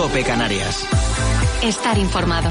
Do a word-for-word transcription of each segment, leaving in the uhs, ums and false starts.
COPE Canarias. Estar informado.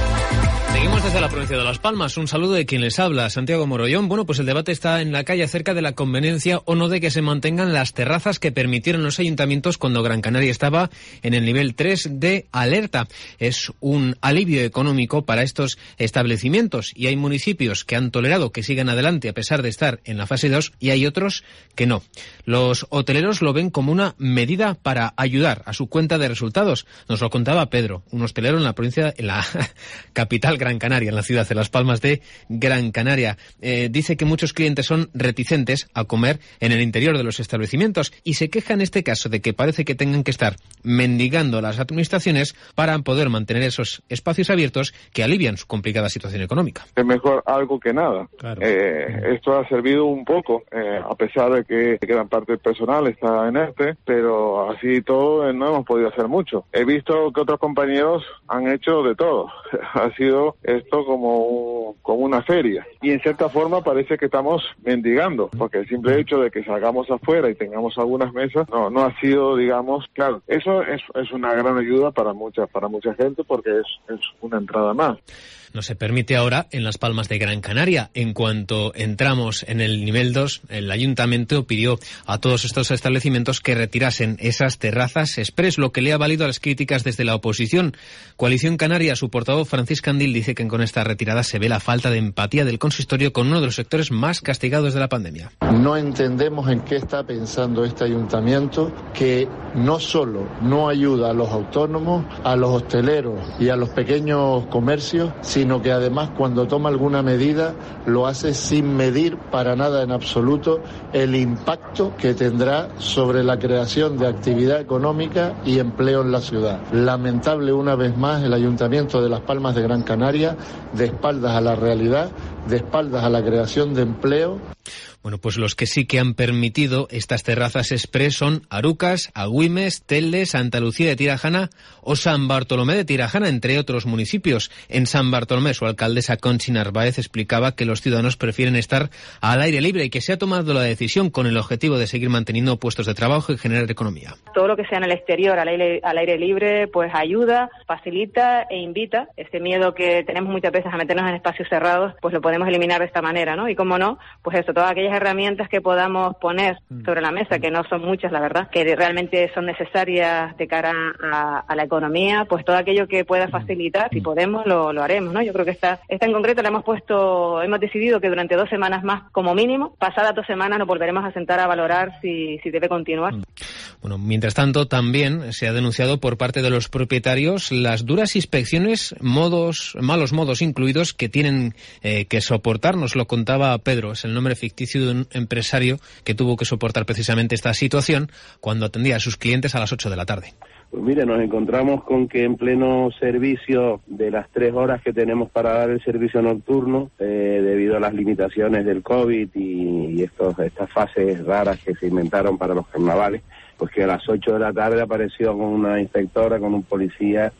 Seguimos desde la provincia de Las Palmas. Un saludo de quien les habla, Santiago Morollón. Bueno, pues el debate está en la calle acerca de la conveniencia o no de que se mantengan las terrazas que permitieron los ayuntamientos cuando Gran Canaria estaba en el nivel tres de alerta. Es un alivio económico para estos establecimientos y hay municipios que han tolerado que sigan adelante a pesar de estar en la fase dos y hay otros que no. Los hoteleros lo ven como una medida para ayudar a su cuenta de resultados. Nos lo contaba Pedro, un hostelero en la provincia, en la capital Gran Canaria, en la ciudad de Las Palmas de Gran Canaria. Eh, dice que muchos clientes son reticentes a comer en el interior de los establecimientos y se queja en este caso de que parece que tengan que estar mendigando a las administraciones para poder mantener esos espacios abiertos que alivian su complicada situación económica. Es mejor algo que nada. Claro. Eh, esto ha servido un poco, eh, a pesar de que gran parte del personal está en ERTE, pero así todo eh, no hemos podido hacer mucho. He visto que otros compañeros han hecho de todo. Ha sido esto como, como una feria. Y en cierta forma parece que estamos mendigando, porque el simple hecho de que salgamos afuera y tengamos algunas mesas, no, no ha sido, digamos, claro, eso es, es una gran ayuda para mucha, para mucha gente porque es, es una entrada más. No se permite ahora en Las Palmas de Gran Canaria. En cuanto entramos en el nivel dos, el ayuntamiento pidió a todos estos establecimientos que retirasen esas terrazas express, lo que le ha valido a las críticas desde la oposición. Coalición Canaria, su portavoz Francisca Andil dice que con esta retirada se ve la falta de empatía del consistorio con uno de los sectores más castigados de la pandemia. No entendemos en qué está pensando este ayuntamiento, que no solo no ayuda a los autónomos, a los hosteleros y a los pequeños comercios, sino que además cuando toma alguna medida lo hace sin medir para nada en absoluto el impacto que tendrá sobre la creación de actividad económica y empleo en la ciudad. Lamentable una vez más el Ayuntamiento de Las Palmas de Gran Canaria, de espaldas a la realidad, de espaldas a la creación de empleo. Bueno, pues los que sí que han permitido estas terrazas express son Arucas, Agüimes, Telde, Santa Lucía de Tirajana o San Bartolomé de Tirajana, entre otros municipios. En San Bartolomé, su alcaldesa Conchi Narváez explicaba que los ciudadanos prefieren estar al aire libre y que se ha tomado la decisión con el objetivo de seguir manteniendo puestos de trabajo y generar economía. Todo lo que sea en el exterior, al aire, al aire libre, pues ayuda, facilita e invita. Este miedo que tenemos muchas veces a meternos en espacios cerrados, pues lo podemos eliminar de esta manera, ¿no? Y cómo no, pues eso, todas aquellas herramientas que podamos poner sobre la mesa, que no son muchas, la verdad, que realmente son necesarias de cara a, a la economía, pues todo aquello que pueda facilitar, si podemos, lo, lo haremos, ¿no? Yo creo que esta, esta en concreto la hemos puesto, hemos decidido que durante dos semanas más como mínimo, pasadas dos semanas nos volveremos a sentar a valorar si, si debe continuar. Bueno, mientras tanto, también se ha denunciado por parte de los propietarios las duras inspecciones, modos, malos modos incluidos, que tienen eh, que soportar. Nos lo contaba Pedro, es el nombre ficticio de un empresario que tuvo que soportar precisamente esta situación cuando atendía a sus clientes a las ocho de la tarde. Pues mire, nos encontramos con que en pleno servicio de las tres horas que tenemos para dar el servicio nocturno, eh, debido a las limitaciones del COVID y, y estos, estas fases raras que se inventaron para los carnavales, pues que a las ocho de la tarde apareció con una inspectora, con un policía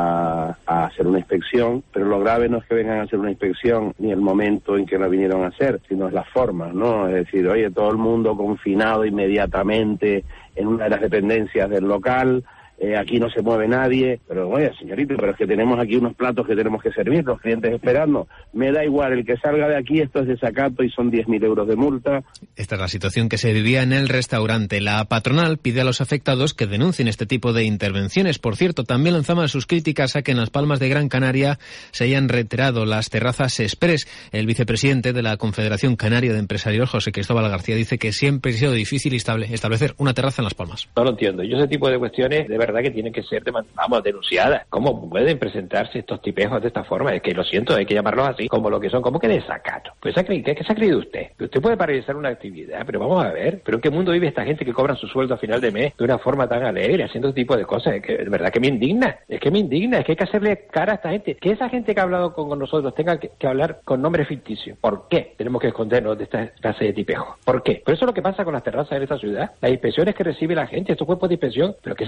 a, a hacer una inspección, pero lo grave no es que vengan a hacer una inspección ni el momento en que la vinieron a hacer, sino es la forma, ¿no? Es decir, oye, todo el mundo confinado inmediatamente en una de las dependencias del local, Eh, aquí no se mueve nadie, pero oye, señorito, pero es que tenemos aquí unos platos que tenemos que servir, los clientes esperando. Me da igual, el que salga de aquí, esto es desacato y son diez mil euros de multa. Esta es la situación que se vivía en el restaurante. La patronal pide a los afectados que denuncien este tipo de intervenciones. Por cierto, también lanzaban sus críticas a que en Las Palmas de Gran Canaria se hayan retirado las terrazas express. El vicepresidente de la Confederación Canaria de Empresarios, José Cristóbal García, dice que siempre ha sido difícil establecer una terraza en Las Palmas. No lo entiendo. Yo ese tipo de cuestiones, de verdad que tienen que ser, vamos, denunciadas. ¿Cómo pueden presentarse estos tipejos de esta forma? Es que lo siento, hay que llamarlos así, como lo que son, como que desacato. Pues, ¿qué, qué se ha creído usted? Que usted puede paralizar una actividad, pero vamos a ver, ¿pero en qué mundo vive esta gente que cobra su sueldo a final de mes de una forma tan alegre, haciendo este tipo de cosas? Es que, de verdad que me indigna, es que me indigna, es que hay que hacerle cara a esta gente. Que esa gente que ha hablado con, con nosotros tenga que, que hablar con nombre ficticio. ¿Por qué tenemos que escondernos de esta clase de tipejos? ¿Por qué? Pero eso es lo que pasa con las terrazas en esta ciudad. Las inspecciones que recibe la gente, estos cuerpos de inspección, pero que se han creído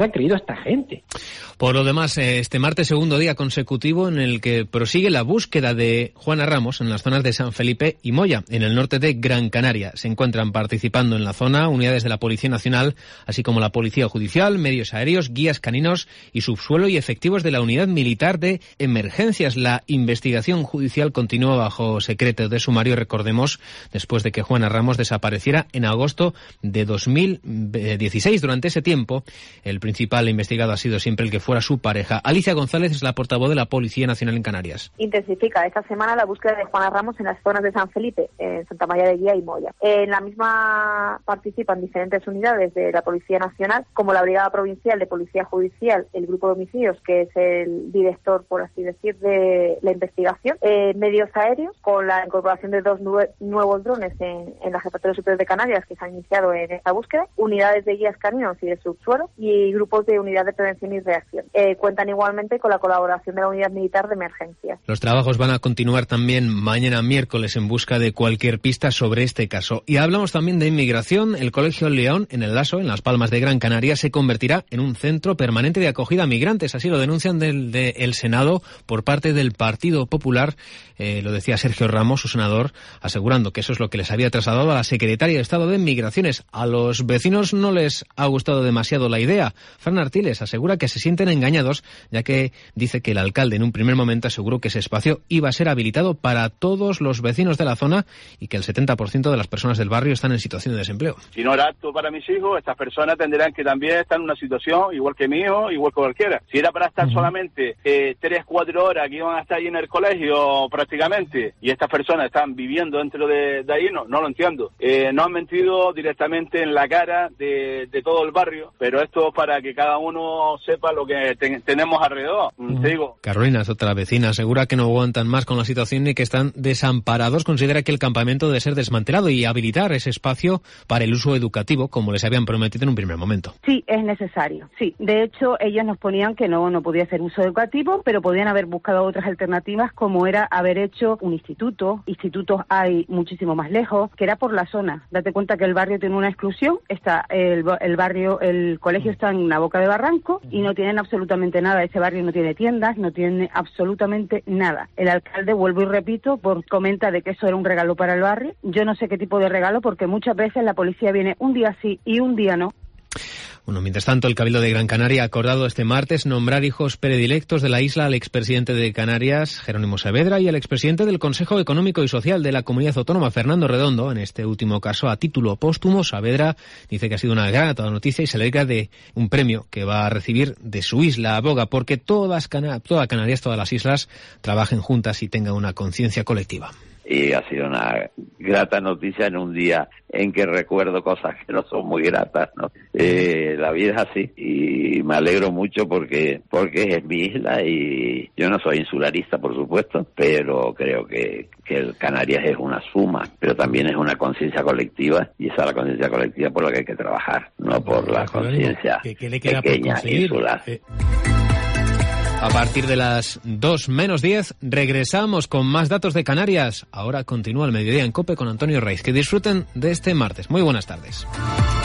esta gente. Por lo demás, este martes, segundo día consecutivo en el que prosigue la búsqueda de Juana Ramos en las zonas de San Felipe y Moya, en el norte de Gran Canaria. Se encuentran participando en la zona unidades de la Policía Nacional, así como la Policía Judicial, medios aéreos, guías caninos y subsuelo y efectivos de la Unidad Militar de Emergencias. La investigación judicial continúa bajo secreto de sumario, recordemos, después de que Juana Ramos desapareciera en agosto de dos mil dieciséis. Durante ese tiempo, el principal investigado ha sido siempre el que fuera su pareja. Alicia González es la portavoz de la Policía Nacional en Canarias. Intensifica esta semana la búsqueda de Juana Ramos en las zonas de San Felipe, en Santa María de Guía y Moya. En la misma participan diferentes unidades de la Policía Nacional, como la Brigada Provincial de Policía Judicial, el Grupo de Homicidios, que es el director, por así decir, de la investigación, eh, medios aéreos, con la incorporación de dos nue- nuevos drones en, en la Jefatura Superior de Canarias que se han iniciado en esta búsqueda, unidades de guías caninos y de subsuelo y grupos de unidad de prevención y reacción. Eh, cuentan igualmente con la colaboración de la Unidad Militar de Emergencias. Los trabajos van a continuar también mañana miércoles en busca de cualquier pista sobre este caso. Y hablamos también de inmigración. El Colegio León, en el Laso, en Las Palmas de Gran Canaria, se convertirá en un centro permanente de acogida a migrantes. Así lo denuncian del de el Senado por parte del Partido Popular. Eh, lo decía Sergio Ramos, su senador, asegurando que eso es lo que les había trasladado a la Secretaria de Estado de Migraciones. A los vecinos no les ha gustado demasiado la idea. Fran Artiles asegura que se sienten engañados, ya que dice que el alcalde en un primer momento aseguró que ese espacio iba a ser habilitado para todos los vecinos de la zona y que el setenta por ciento de las personas del barrio están en situación de desempleo. Si no era apto para mis hijos, estas personas tendrán que también estar en una situación igual que mi hijo, igual que cualquiera. Si era para estar uh-huh. solamente eh, tres, cuatro horas que iban a estar ahí en el colegio prácticamente, y estas personas están viviendo dentro de, de ahí, no, no lo entiendo. Eh, no han mentido directamente en la cara de, de todo el barrio, pero esto es para que cada uno sepa lo que te, tenemos alrededor. Uh-huh. Te digo. Carolina es otra vecina, asegura que no aguantan más con la situación y que están desamparados. Considera que el campamento debe ser desmantelado y habilitar ese espacio para el uso educativo, como les habían prometido en un primer momento. Sí, es necesario, sí. De hecho, ellos nos ponían que no, no podía ser uso educativo, pero podían haber buscado otras alternativas, como era haber hecho un instituto. Institutos hay muchísimo más lejos, que era por la zona. Date cuenta que el barrio tiene una exclusión, está el, el barrio, el colegio está en una boca de barranco y no tienen absolutamente nada. Ese barrio no tiene tiendas, no tiene absolutamente nada. El alcalde, vuelvo y repito, por, comenta de que eso era un regalo para el barrio. Yo no sé qué tipo de regalo, porque muchas veces la policía viene un día sí y un día no. Bueno, mientras tanto, el Cabildo de Gran Canaria ha acordado este martes nombrar hijos predilectos de la isla al expresidente de Canarias, Jerónimo Saavedra, y al expresidente del Consejo Económico y Social de la Comunidad Autónoma, Fernando Redondo. En este último caso, a título póstumo, Saavedra dice que ha sido una grata noticia y se alegra de un premio que va a recibir de su isla. Aboga porque todas Cana- toda Canarias, todas las islas, trabajen juntas y tengan una conciencia colectiva. Y ha sido una grata noticia en un día en que recuerdo cosas que no son muy gratas, ¿no? Eh, la vida es así y me alegro mucho porque porque es mi isla y yo no soy insularista, por supuesto, pero creo que, que el Canarias es una suma, pero también es una conciencia colectiva y esa es la conciencia colectiva por la que hay que trabajar, no por la conciencia pequeña insular. Eh. A partir de las dos menos diez regresamos con más datos de Canarias. Ahora continúa el mediodía en COPE con Antonio Reis. Que disfruten de este martes. Muy buenas tardes.